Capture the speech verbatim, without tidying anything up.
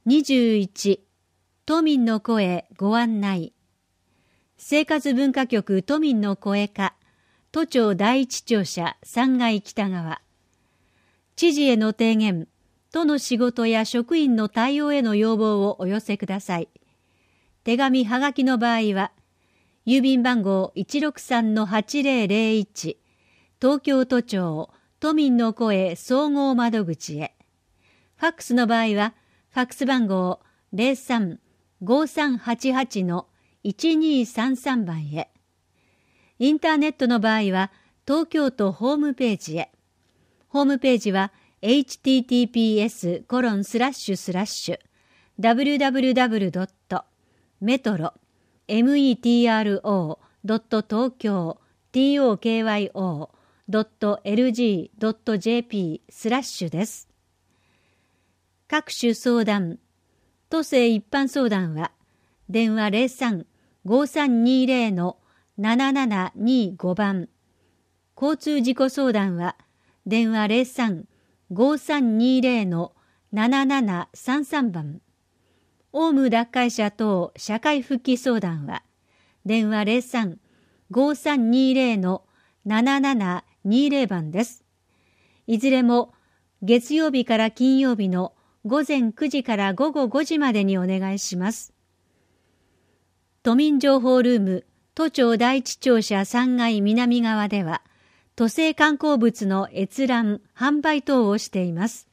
にじゅういち、都民の声ご案内。生活文化局都民の声課、都庁第一庁舎さんがい北側。知事への提言、都の仕事や職員の対応への要望をお寄せください。手紙はがきの場合は、郵便番号 いちろくさんのはちぜろぜろいち、東京都庁都民の声総合窓口へ。ファックスの場合は、ファックス番号 ゼロさん ごさんはちはち のいちにさんさん 番へ。インターネットの場合は、東京都ホームページへ。ホームページは、エイチティーティーピーエスコロンスラッシュスラッシュダブリューダブリューダブリュードットメトロメトロドット東京 トーキョー ドットエルジー ドットジェーピー スラッシュです。各種相談、都政一般相談は、電話 ゼロさん ごさんにゼロ のななななにご 番。交通事故相談は、電話 ゼロさん ごさんにゼロ のななななさんさん 番。オウム脱会者等社会復帰相談は、電話 ゼロさん ごさんにゼロ のななななにゼロ 番です。いずれも月曜日から金曜日の午前くじから午後ごじまでにお願いします。都民情報ルーム都庁第一庁舎さんがい南側では、都政観光物の閲覧、販売等をしています。